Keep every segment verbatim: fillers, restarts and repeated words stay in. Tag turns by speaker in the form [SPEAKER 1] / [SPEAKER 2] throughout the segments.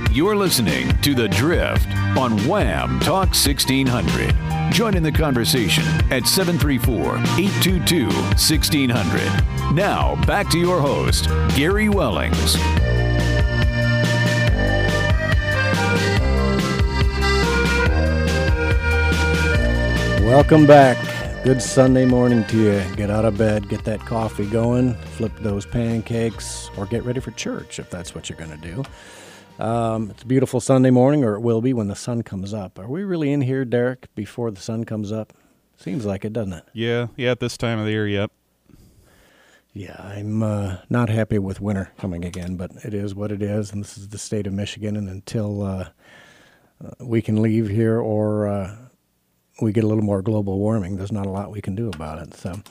[SPEAKER 1] You're listening to The Drift on Wham Talk sixteen hundred. Join in the conversation at seven three four, eight two two, one six zero zero. Now, back to your host, Gary Wellings.
[SPEAKER 2] Welcome back. Good Sunday morning to you. Get out of bed, get that coffee going, flip those pancakes, or get ready for church if that's what you're going to do. Um, it's a beautiful Sunday morning, or it will be when the sun comes up. Are we really in here, Derek, before the sun comes up? Seems like it, doesn't it?
[SPEAKER 3] Yeah, yeah, at this time of the year, yep.
[SPEAKER 2] Yeah, I'm uh, not happy with winter coming again, but it is what it is, and this is the state of Michigan, and until uh, uh, we can leave here or uh, we get a little more global warming, there's not a lot we can do about it. So,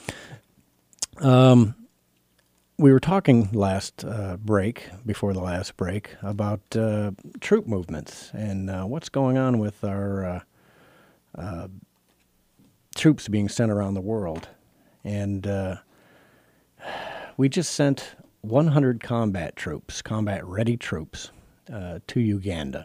[SPEAKER 2] um, we were talking last uh, break, before the last break, about uh, troop movements and uh, what's going on with our uh, uh, troops being sent around the world. And uh, we just sent one hundred combat troops, combat-ready troops, uh, to Uganda.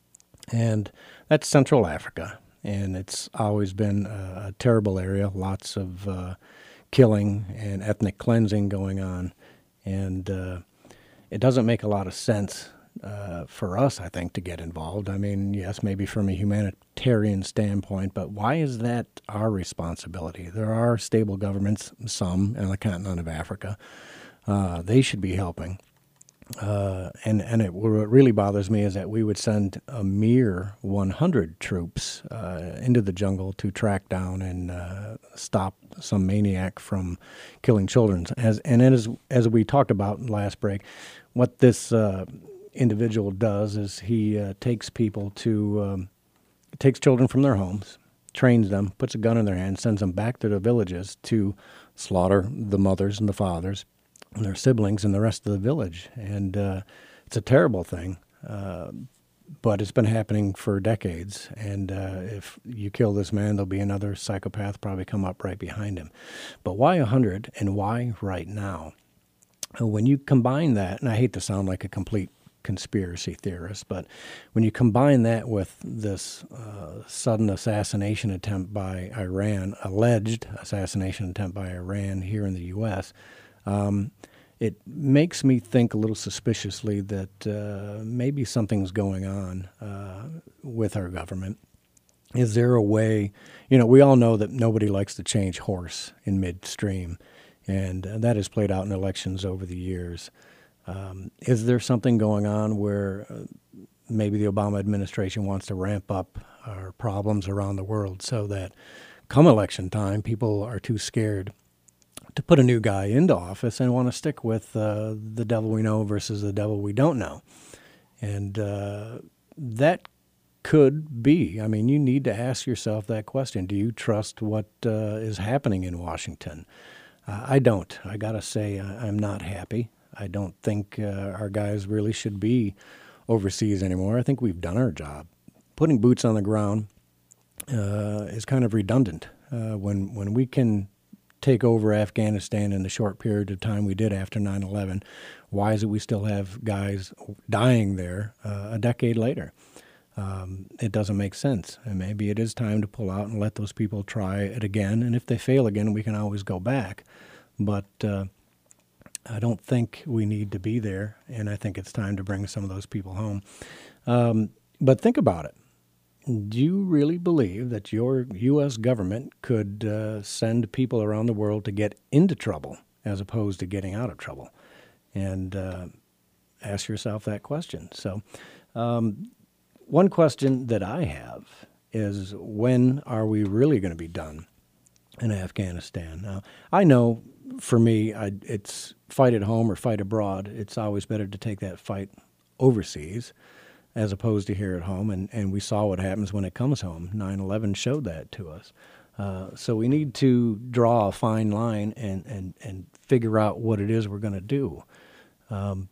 [SPEAKER 2] And that's Central Africa. And it's always been a, a terrible area, lots of uh, killing and ethnic cleansing going on. And uh, it doesn't make a lot of sense uh, for us, I think, to get involved. I mean, yes, maybe from a humanitarian standpoint, but why is that our responsibility? There are stable governments, some, in the continent of Africa. Uh, they should be helping. Uh, and and it, what really bothers me is that we would send a mere one hundred troops uh, into the jungle to track down and uh, stop some maniac from killing children. As and as as we talked about in the last break, what this uh, individual does is he uh, takes people to um, takes children from their homes, trains them, puts a gun in their hand, sends them back to their villages to slaughter the mothers and the fathers and their siblings and the rest of the village. And uh, it's a terrible thing, uh, but it's been happening for decades. And uh, if you kill this man, there'll be another psychopath probably come up right behind him. But why one hundred and why right now? When you combine that, and I hate to sound like a complete conspiracy theorist, but when you combine that with this uh, sudden assassination attempt by Iran, alleged assassination attempt by Iran here in the U S, Um, it makes me think a little suspiciously that uh, maybe something's going on uh, with our government. Is there a way, you know, we all know that nobody likes to change horse in midstream, and uh, that has played out in elections over the years. Um, is there something going on where uh, maybe the Obama administration wants to ramp up our problems around the world so that come election time, people are too scared to put a new guy into office and want to stick with uh, the devil we know versus the devil we don't know. And uh, that could be. I mean, you need to ask yourself that question. Do you trust what uh, is happening in Washington? Uh, I don't. I got to say I, I'm not happy. I don't think uh, our guys really should be overseas anymore. I think we've done our job. Putting boots on the ground uh, is kind of redundant. Uh, when when we can take over Afghanistan in the short period of time we did after nine eleven, why is it we still have guys dying there uh, a decade later? Um, it doesn't make sense. And maybe it is time to pull out and let those people try it again. And if they fail again, we can always go back. But uh, I don't think we need to be there, and I think it's time to bring some of those people home. Um, but think about it. Do you really believe that your U S government could uh, send people around the world to get into trouble as opposed to getting out of trouble? And uh, ask yourself that question. So um, one question that I have is, when are we really going to be done in Afghanistan? Now, I know for me, I, it's fight at home or fight abroad. It's always better to take that fight overseas as opposed to here at home, and, and we saw what happens when it comes home. nine eleven showed that to us. Uh, so we need to draw a fine line and, and, and figure out what it is we're going to do. Um,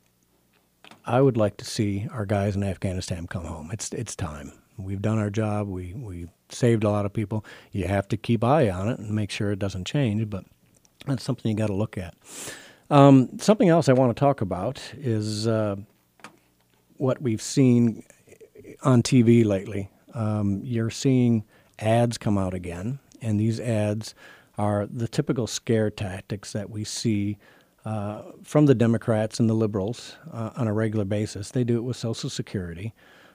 [SPEAKER 2] I would like to see our guys in Afghanistan come home. It's it's time. We've done our job. We, we saved a lot of people. You have to keep eye on it and make sure it doesn't change, but that's something you got to look at. Um, something else I want to talk about is... Uh, what we've seen on T V lately. Um, you're seeing ads come out again, and these ads are the typical scare tactics that we see uh, from the Democrats and the liberals uh, on a regular basis. They do it with Social Security,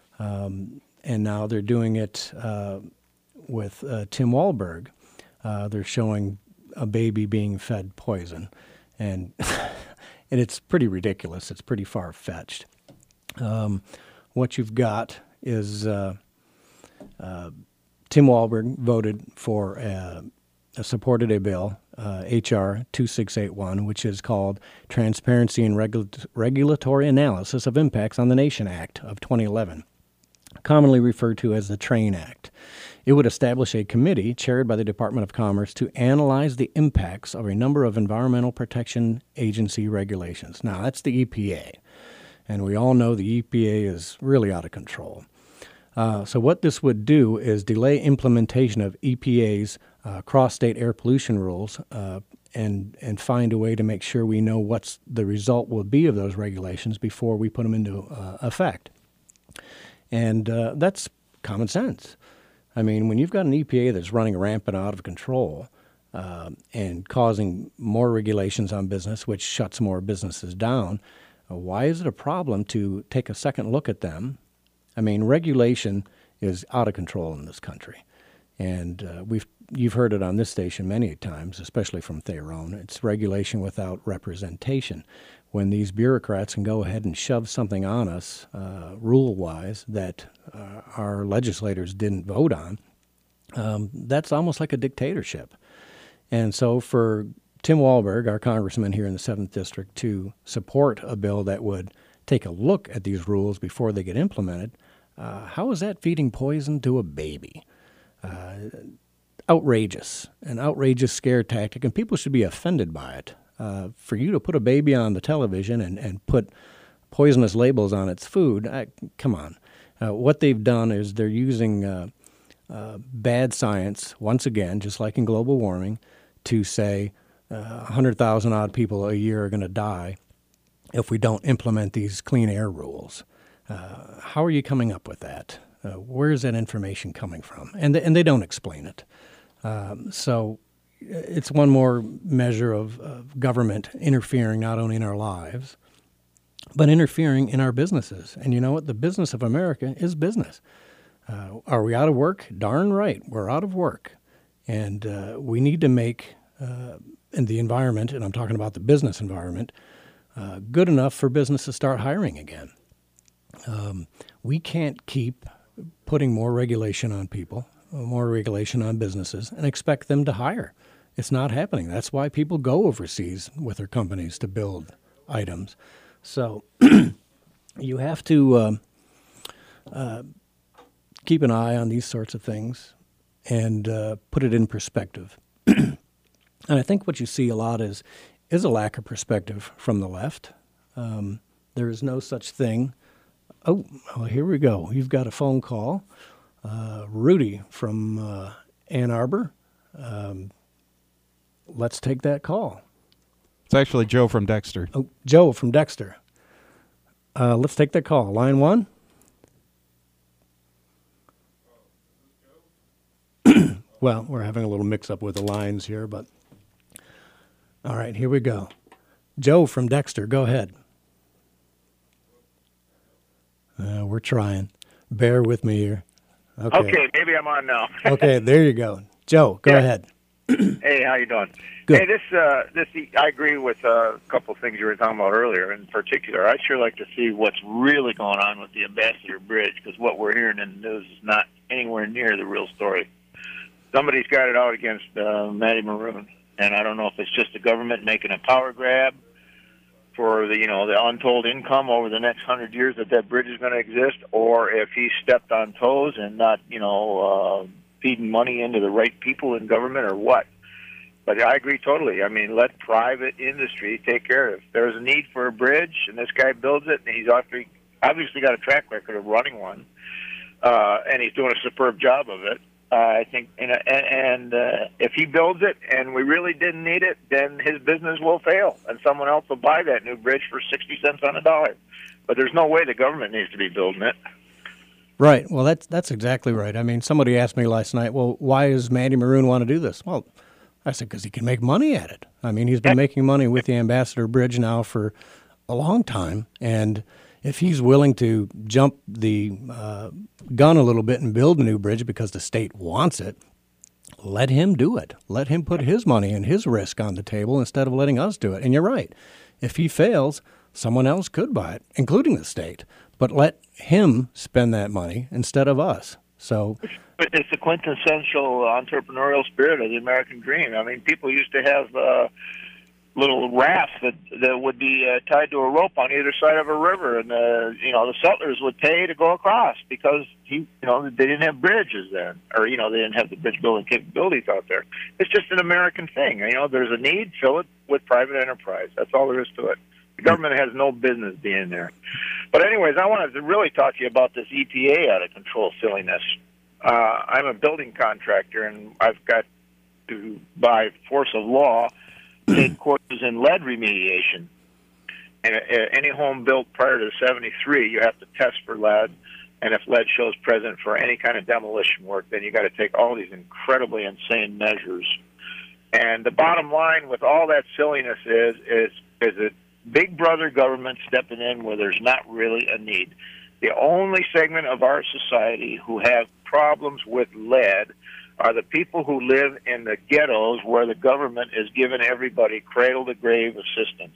[SPEAKER 2] um, and now they're doing it uh, with uh, Tim Walberg. Uh, they're showing a baby being fed poison, and and it's pretty ridiculous. It's pretty far-fetched. Um, what you've got is uh, uh, Tim Walberg voted for, uh, supported a bill, uh, H R twenty-six eighty-one, which is called Transparency and Regul- Regulatory Analysis of Impacts on the Nation Act of twenty eleven, commonly referred to as the TRAIN Act. It would establish a committee chaired by the Department of Commerce to analyze the impacts of a number of Environmental Protection Agency regulations. Now, that's the E P A, and we all know the E P A is really out of control. Uh, so what this would do is delay implementation of E P A's uh, cross-state air pollution rules uh, and and find a way to make sure we know what's the result will be of those regulations before we put them into uh, effect. And uh, that's common sense. I mean, when you've got an E P A that's running rampant out of control uh, and causing more regulations on business, which shuts more businesses down, uh, why is it a problem to take a second look at them? I mean, regulation is out of control in this country, and uh, we've you've heard it on this station many times, especially from Theron. It's regulation without representation. When these bureaucrats can go ahead and shove something on us, uh, rule-wise, that uh, our legislators didn't vote on, um, that's almost like a dictatorship. And so for Tim Walberg, our congressman here in the seventh District, to support a bill that would take a look at these rules before they get implemented, uh, how is that feeding poison to a baby? Uh, outrageous, an outrageous scare tactic, and people should be offended by it. Uh, for you to put a baby on the television and, and put poisonous labels on its food, I, come on. Uh, what they've done is they're using uh, uh, bad science, once again, just like in global warming, to say uh, one hundred thousand odd people a year are going to die if we don't implement these clean air rules. Uh, how are you coming up with that? Uh, where is that information coming from? And, th- and they don't explain it. Um, so it's one more measure of, of government interfering not only in our lives, but interfering in our businesses. And you know what? The business of America is business. Uh, are we out of work? Darn right, we're out of work. And uh, we need to make uh, in the environment, and I'm talking about the business environment, uh, good enough for business to start hiring again. Um, we can't keep putting more regulation on people, more regulation on businesses, and expect them to hire. It's not happening. That's why people go overseas with their companies to build items. So you have to uh, uh, keep an eye on these sorts of things and uh, put it in perspective. And I think what you see a lot is is a lack of perspective from the left. Um, there is no such thing. Oh, well, here we go. You've got a phone call. Uh, Rudy from uh, Ann Arbor. Um, let's take that call.
[SPEAKER 3] It's actually Joe from Dexter.
[SPEAKER 2] Oh, Joe from Dexter. Uh, let's take that call. Line one. Well, we're having a little mix-up with the lines here, but all right, here we go. Joe from Dexter, go ahead. Uh, we're trying. Bear with me here. Okay,
[SPEAKER 4] okay maybe I'm on now.
[SPEAKER 2] Okay, there you go. Joe, go
[SPEAKER 4] yeah.
[SPEAKER 2] ahead.
[SPEAKER 4] Hey, how you doing?
[SPEAKER 2] Good.
[SPEAKER 4] Hey, this, uh, this, I agree with uh, a couple of things you were talking about earlier. In particular, I'd sure like to see what's really going on with the Ambassador Bridge, because what we're hearing in the news is not anywhere near the real story. Somebody's got it out against uh, Matty Maroon, and I don't know if it's just the government making a power grab for the, you know, the untold income over the next hundred years that that bridge is going to exist, or if he stepped on toes and not, you know, uh, feeding money into the right people in government, or what. But I agree totally. I mean, let private industry take care of it. If there's a need for a bridge, and this guy builds it, and he's obviously got a track record of running one, uh, and he's doing a superb job of it, Uh, I think, and, and uh, if he builds it and we really didn't need it, then his business will fail, and someone else will buy that new bridge for sixty cents on a dollar. But there's no way the government needs to be building it.
[SPEAKER 2] Right. Well, that's that's exactly right. I mean, somebody asked me last night, well, why does Mandy Maroon want to do this? Well, I said, because he can make money at it. I mean, he's been making money with the Ambassador Bridge now for a long time, and if he's willing to jump the uh, gun a little bit and build a new bridge because the state wants it, let him do it. Let him put his money and his risk on the table instead of letting us do it. And you're right. If he fails, someone else could buy it, including the state. But let him spend that money instead of us. So
[SPEAKER 4] it's the quintessential entrepreneurial spirit of the American dream. I mean, people used to have uh, little rafts that, that would be uh, tied to a rope on either side of a river, and uh, you know the settlers would pay to go across because he, you know, they didn't have bridges then, or you know they didn't have the bridge building capabilities out there. It's just an American thing. You know, there's a need, fill it with private enterprise. That's all there is to it. The government has no business being there. But anyways, I wanted to really talk to you about this E P A out of control silliness. Uh, I'm a building contractor, and I've got to, by force of law, take courses in lead remediation. And uh, any home built prior to seventy-three, you have to test for lead. And if lead shows present for any kind of demolition work, then you got to take all these incredibly insane measures. And the bottom line with all that silliness is is is that big brother government stepping in where there's not really a need. The only segment of our society who have problems with lead are the people who live in the ghettos where the government is giving everybody cradle-to-grave assistance.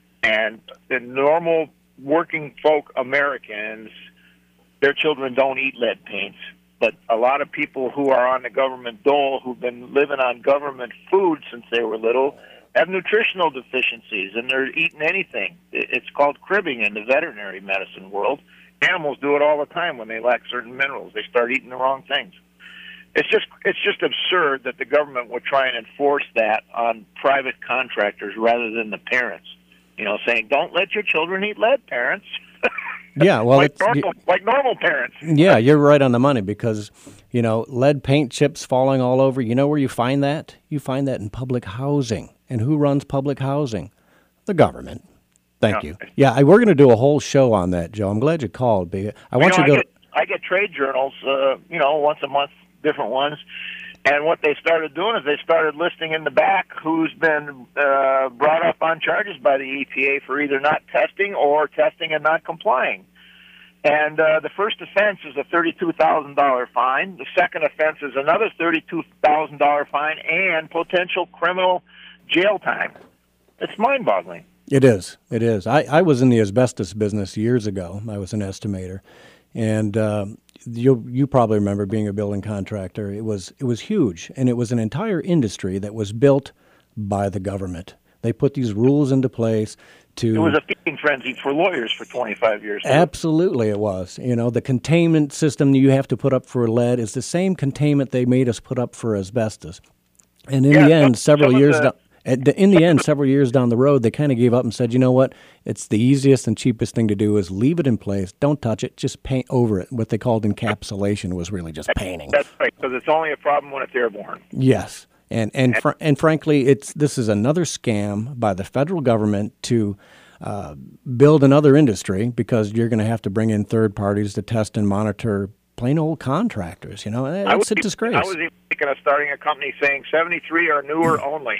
[SPEAKER 4] And the normal working folk Americans, their children don't eat lead paints. But a lot of people who are on the government dole, who've been living on government food since they were little, have nutritional deficiencies, and they're eating anything. It's called cribbing in the veterinary medicine world. Animals do it all the time when they lack certain minerals. They start eating the wrong things. It's just it's just absurd that the government would try and enforce that on private contractors rather than the parents. You know, saying, don't let your children eat lead, parents.
[SPEAKER 2] Yeah, well,
[SPEAKER 4] like,
[SPEAKER 2] it's,
[SPEAKER 4] normal, like normal parents.
[SPEAKER 2] Yeah, you're right on the money because, you know, lead paint chips falling all over. You know where you find that? You find that in public housing. And who runs public housing? The government. Thank
[SPEAKER 4] yeah.
[SPEAKER 2] you. Yeah, I, we're going to do a whole show on that, Joe. I'm glad you called. I want
[SPEAKER 4] you, know,
[SPEAKER 2] you to go.
[SPEAKER 4] I get, I get trade journals, uh, you know, once a month, different ones. And what they started doing is they started listing in the back who's been uh, brought up on charges by the E P A for either not testing or testing and not complying. And uh, the first offense is a thirty-two thousand dollars fine. The second offense is another thirty-two thousand dollars fine and potential criminal jail time. It's mind-boggling.
[SPEAKER 2] It is. It is. I, I was in the asbestos business years ago. I was an estimator. And uh, you you probably remember being a building contractor. It was it was huge, and it was an entire industry that was built by the government. They put these rules into place to...
[SPEAKER 4] It was a feeding frenzy for lawyers for twenty-five years.
[SPEAKER 2] Absolutely it was. You know, the containment system you have to put up for lead is the same containment they made us put up for asbestos. And in
[SPEAKER 4] yeah,
[SPEAKER 2] the end,
[SPEAKER 4] some,
[SPEAKER 2] several
[SPEAKER 4] some
[SPEAKER 2] years...
[SPEAKER 4] the,
[SPEAKER 2] down, in the end, several years down the road, they kind of gave up and said, you know what, it's the easiest and cheapest thing to do is leave it in place, don't touch it, just paint over it. What they called encapsulation was really just painting.
[SPEAKER 4] That's right, because it's only a problem when it's airborne.
[SPEAKER 2] Yes, and and fr- and frankly, it's this is another scam by the federal government to uh, build another industry because you're going to have to bring in third parties to test and monitor plain old contractors. You know, it's a
[SPEAKER 4] even,
[SPEAKER 2] disgrace.
[SPEAKER 4] I was even thinking of starting a company saying seventy-three or newer only.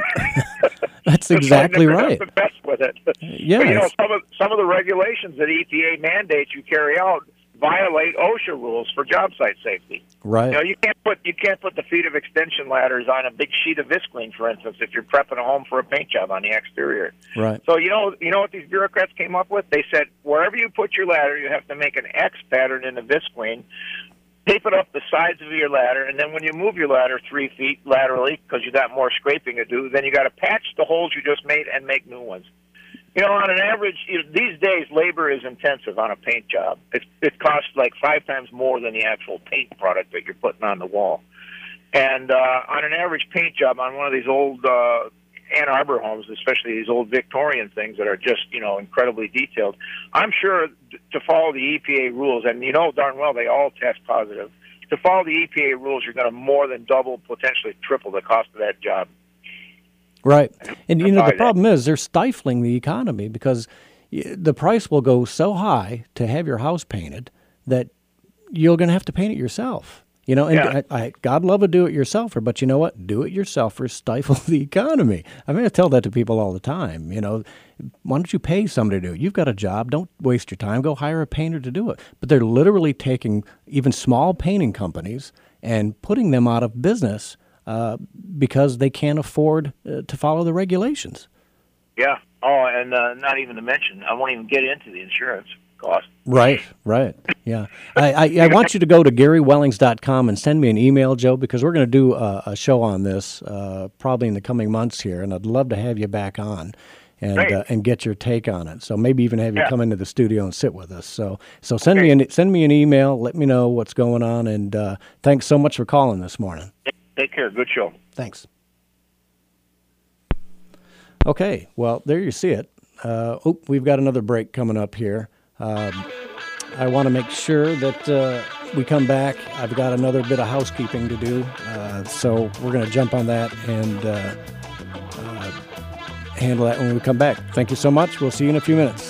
[SPEAKER 2] That's exactly right.
[SPEAKER 4] The best with it.
[SPEAKER 2] Yeah,
[SPEAKER 4] but, you know, some of some of the regulations that E P A mandates you carry out violate OSHA rules for job site safety.
[SPEAKER 2] Right.
[SPEAKER 4] You know, you can't put you can't put the feet of extension ladders on a big sheet of Visqueen, for instance, if you're prepping a home for a paint job on the exterior.
[SPEAKER 2] Right.
[SPEAKER 4] So you know you know what these bureaucrats came up with? They said wherever you put your ladder, you have to make an X pattern in the Visqueen, tape it up the sides of your ladder, and then when you move your ladder three feet laterally because you got more scraping to do, then you got to patch the holes you just made and make new ones. You know, on an average, you know, these days, labor is intensive on a paint job. It, it costs like five times more than the actual paint product that you're putting on the wall. And uh, on an average paint job on one of these old uh, Ann Arbor homes, especially these old Victorian things that are just, you know, incredibly detailed, I'm sure to follow the E P A rules, and you know darn well they all test positive, to follow the E P A rules, you're going to more than double, potentially triple the cost of that job.
[SPEAKER 2] Right. And, you know, the
[SPEAKER 4] Buy
[SPEAKER 2] problem is they're stifling the economy because y- the price will go so high to have your house painted that you're going to have to paint it yourself. You know, and
[SPEAKER 4] Yeah.
[SPEAKER 2] I, I, God love a do-it-yourselfer, but you know what? Do-it-yourselfers stifle the economy. I mean, I tell that to people all the time. You know, why don't you pay somebody to do it? You've got a job. Don't waste your time. Go hire a painter to do it. But they're literally taking even small painting companies and putting them out of business uh, because they can't afford uh, to follow the regulations.
[SPEAKER 4] Yeah. Oh, and uh, not even to mention, I won't even get into the insurance cost.
[SPEAKER 2] Right, right. Yeah. I, I, I want you to go to Gary Wellings dot com and send me an email, Joe, because we're going to do a, a show on this uh, probably in the coming months here, and I'd love to have you back on and
[SPEAKER 4] Great.
[SPEAKER 2] uh, and get your take on it. So maybe even have you
[SPEAKER 4] Yeah.
[SPEAKER 2] come into the studio and sit with us. So so send
[SPEAKER 4] Okay.
[SPEAKER 2] me an send me an email, let me know what's going on, and uh, thanks so much for calling this morning.
[SPEAKER 4] Take care. Good show.
[SPEAKER 2] Thanks. Okay, well, there you see it. Uh, oh, we've got another break coming up here. Um, I want to make sure that uh, we come back. I've got another bit of housekeeping to do, uh, so we're going to jump on that and uh, uh, handle that when we come back. Thank you so much. We'll see you in a few minutes.